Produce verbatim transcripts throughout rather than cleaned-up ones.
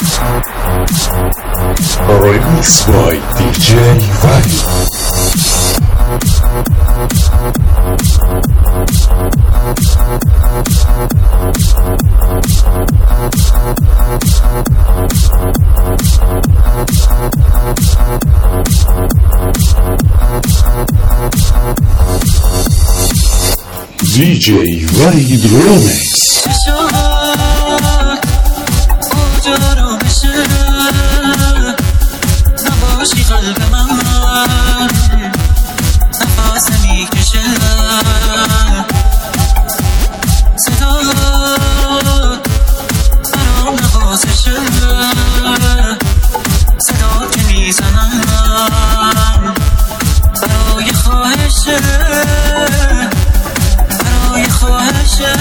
Remix by دی جی وحید. دی جی وحید ریمیکس. نباشی قلب من نفس میکشه صدات برام نوازشه صدات که میزنم برای خواهشه برای خواهشه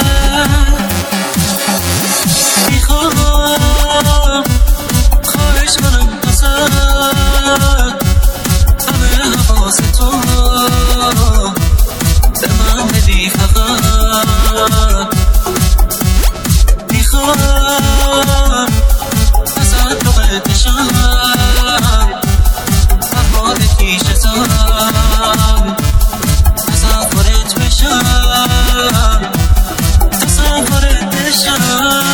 میخوام خواهش کنم همه حواس تو به من بدی فقط میخوام ازت باید بشم فرهاد پیشتم تصورت بشم تصورت بشم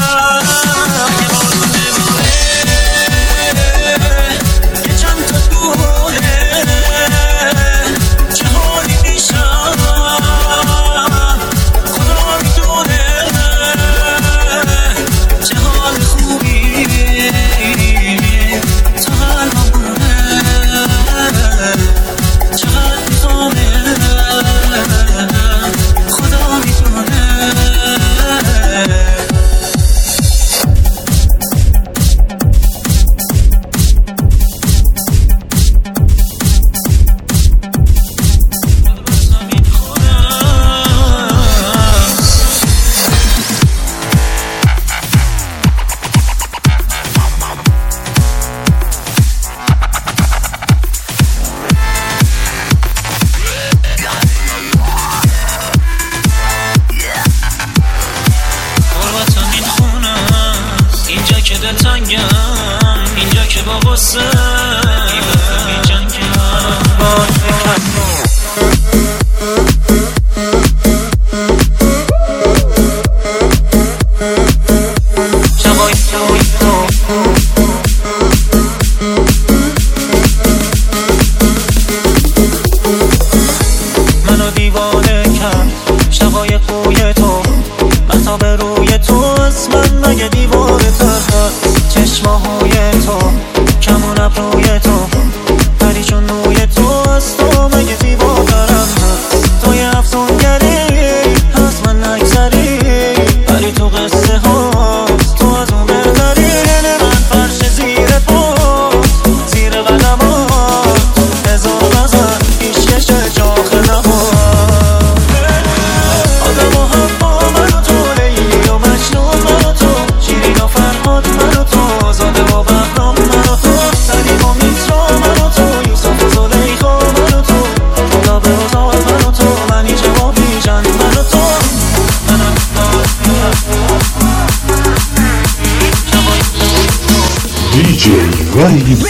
اینجا که با غصه می جنگم شبای شبای تو منو دیوانه کرد شبای خوی تو مطاب روی تو از من مگه دیوانه تر چشماهای تو کمون ابروی تو پری چون روی تو از تو مگه زیبا دارم توی افسونگری از من نگذری ولی تو قصه هاست تو از اون برداری من فرش زیر پاس زیر قدمات هزار نظر پیشکش جاخ نباد آدم و حوا من و تو لیلی و مجنون من و تو شیرین و فرهاد من و تو زاده و بهرام من و تو سلیم و میترا من و تو یوسف و زلیخا من و تو گلاب روزار من و تو منی جوابی جان من و تو منم دی جی وحید.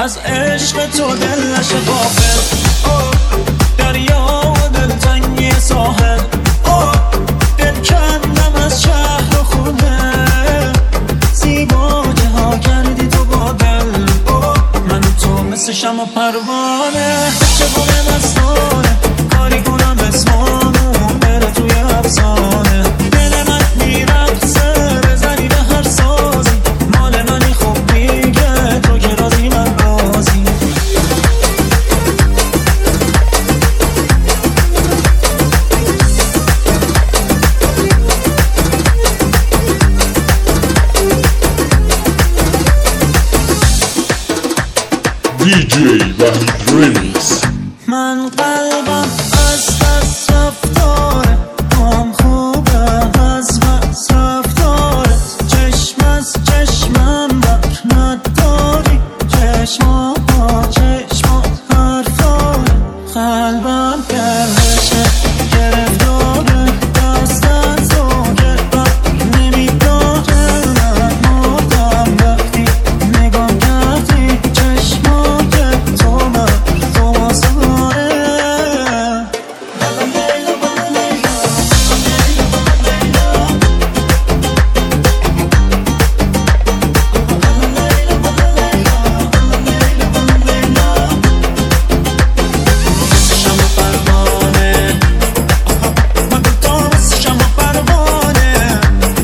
از عشق تو دل نشه غافل. دریا و دلتنگی ساحل، دل کندم از شهر و خونه، زیبا جها کردی تو با دل. من تو مثل شمع و پروانه، چگونه مستانه کاری کنم اسمانو بره توی افسانه. دل من میرقصه بزنی به هر سازی، مال منی خوب دیگه تو که رازی من رازی. دی جی وحید ریمیکس. من قلبم از دست رفتاره، هم خوبه از بس رفتاره. چشم از چشمم بر نداری، چشما با چشما حرفاره. قلبم گرشه گرفتاره، دست از تو گرفت نمیداره. من مردم وقتی نگاه کردی، چشما که تو من تو واساره. شمع پروانه، من به تو مثل شمع پروانه.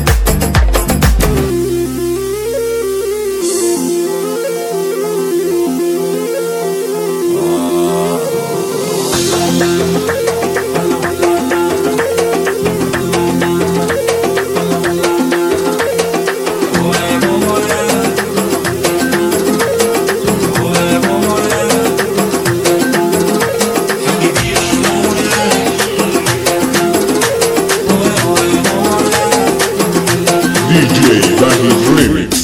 دی جی وحید ریمیکس.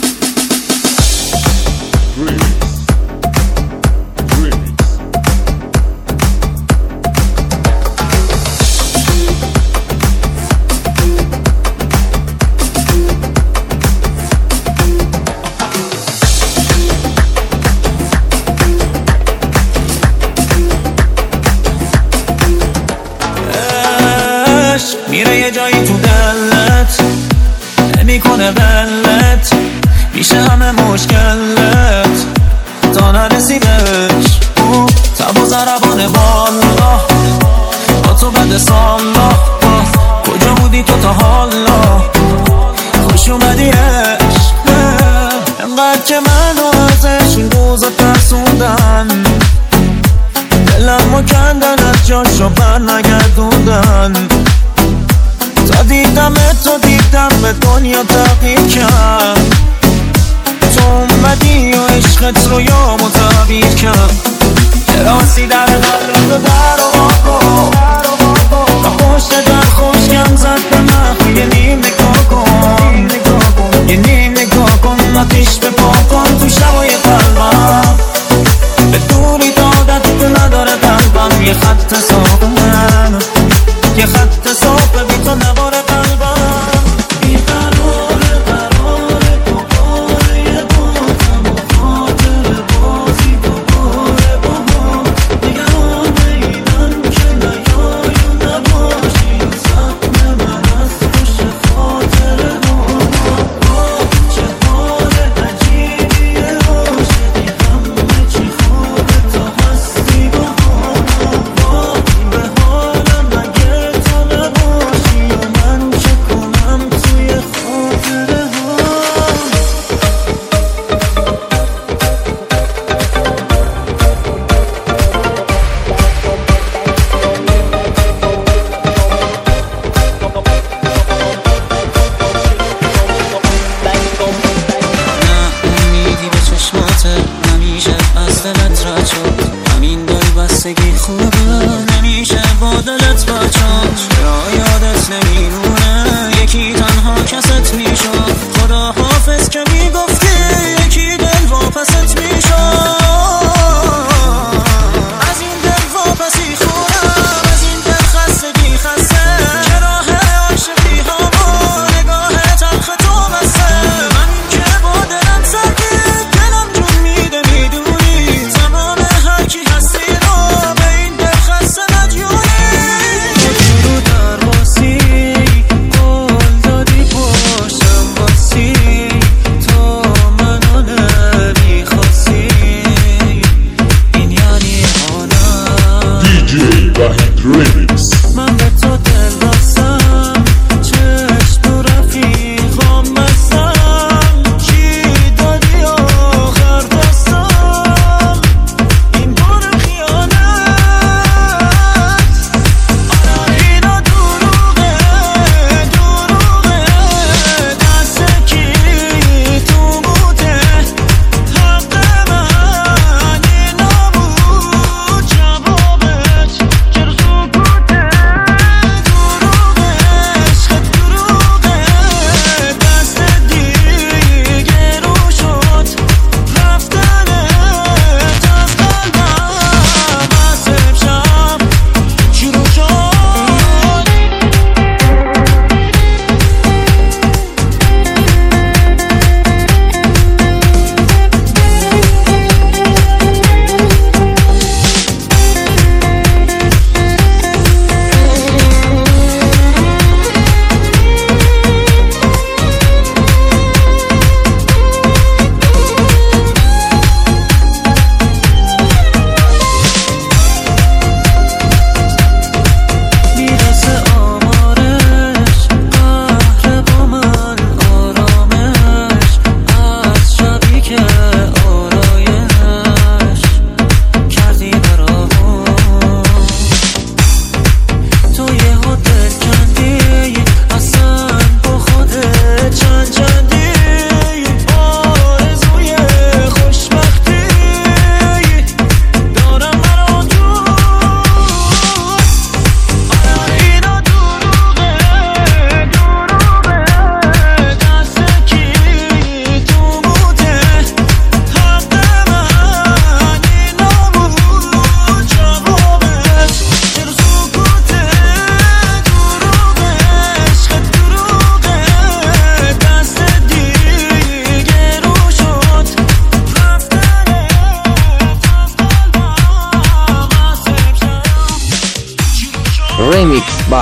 میره یه جایی تو دلت، نمیکنه ولت، میشه همه مشکلت تا نرسی بهش. تب و ضربان بالا با تو بد سالا، کجا بودی تو تا حالا؟ خوش اومدی عشق، انقدر که منو ازش این روزا ترسوندن، دلمو کندن از جاشو بر نگردوندن. تا دیدم تو دیدم به دنیا تغییر کرد، تو اومدی و عشقت رو یامو تعبیر کرد. راسی در قلب رو در و آقا، تا پشت در خوشگم زد به من. یه نیم نگاه کن، یه نیم نگاه کن، آتیش به پا کن تو شبای قلبم. به دوری دادت تو نداره قلبم، یه خط صاف من، یه خط صاف بی تو نباره قلبم. بی قراره قراره دوباره یه بازم و خاطر بازی دوباره با هم. نگران اینم که نیای و نباشی، زخم من از خوش خاطر هم. چه حال عجیبیه عاشقی، همه چی خوبه تا هستی با هم. به حالم اگه تو نباشی و من چه کنم توی خاطره ها. نه امیدی به چشماته، همیشه از دلت رد شد. همین دل بستگی خوبه، نمیشه با دلت بچاد. چرا یادت نمیمونه یکی تنها کست میشد؟ خدا حافظ که میگفتی یکی دل واپست میشد. از این دل واپسی خورم، از این دل خستگی خسته، که راه عاشقی هوا نگاه تلخ تو بسته. من که با دلم سرگیر، دلم جون میده میدونه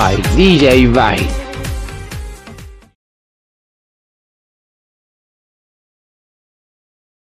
by D J Wahid.